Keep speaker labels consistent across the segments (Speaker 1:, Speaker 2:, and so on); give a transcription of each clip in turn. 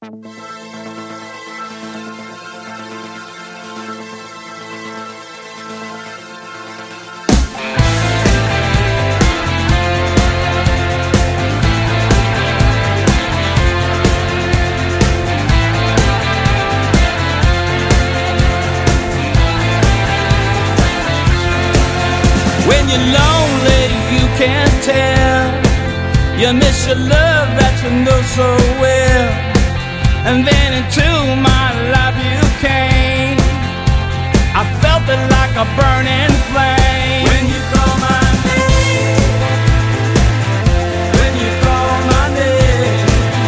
Speaker 1: When you're lonely, you can't tell. You miss your love that you know so well. And then into my life you came. I felt it like a burning flame. When you call my name, when you call my name,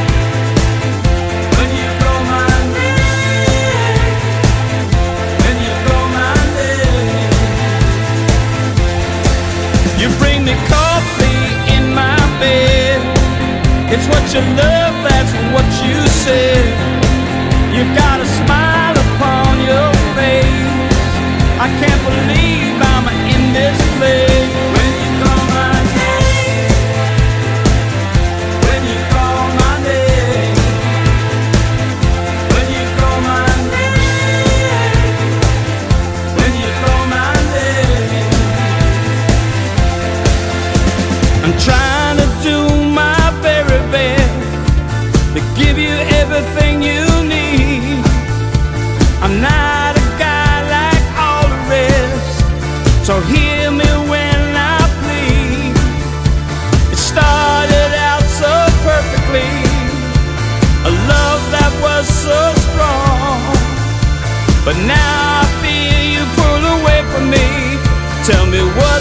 Speaker 1: when you call my name, when you call my name. You bring me coffee in my bed. It's what you love, that's what you said. You got a smile upon your face. I can't believe I'm in this place. When you call my name, when you call my name, when you call my name, when you call my name. I'm trying to do my very best to give you everything you need. I'm not a guy like all the rest, so hear me when I plead. It started out so perfectly, a love that was so strong, but now I feel you pull away from me. Tell me what